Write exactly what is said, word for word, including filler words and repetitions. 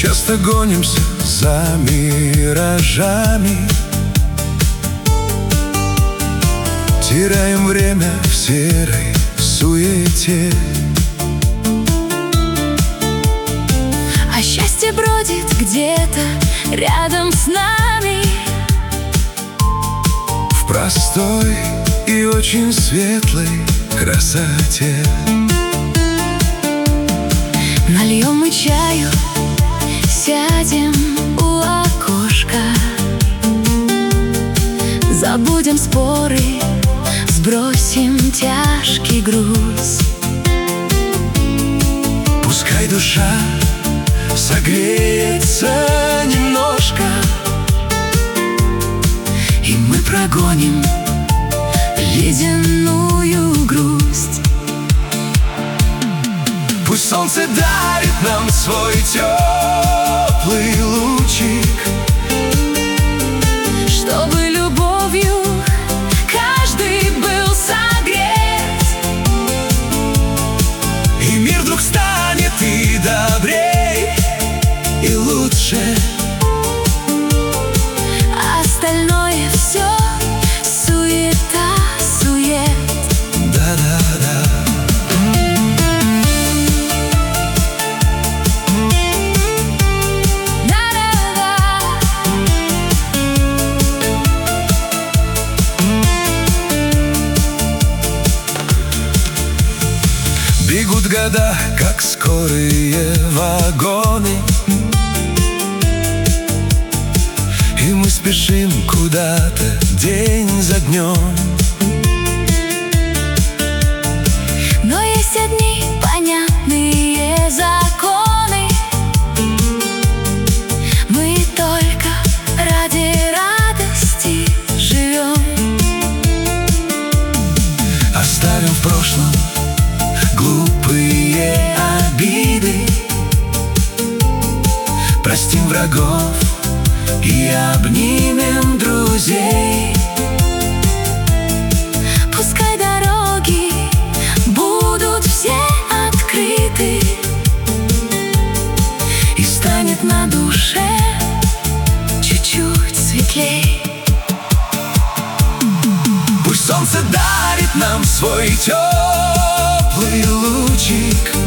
Часто гонимся за миражами, теряем время в серой суете. А счастье бродит где-то рядом с нами, в простой и очень светлой красоте. Нальем мы чаю, сядем у окошка, забудем споры, сбросим тяжкий груз. Пускай душа согреется немножко, и мы прогоним ледяную грусть. Пусть солнце дарит нам свой теплый лучик, чтобы любовью каждый был согрет, и мир вдруг станет и добрей, и лучше. а остальное все суета, сует. Да-да-да. Бегут года, как скорые вагоны, и мы спешим куда-то день за днем. Но есть одни понятные законы, мы только ради радости живем. Оставим в прошлом глупые обиды, простим врагов и обнимем друзей. Пускай дороги будут все открыты, И станет на душе чуть-чуть светлей. Пусть солнце дарит нам свой теплый лучик,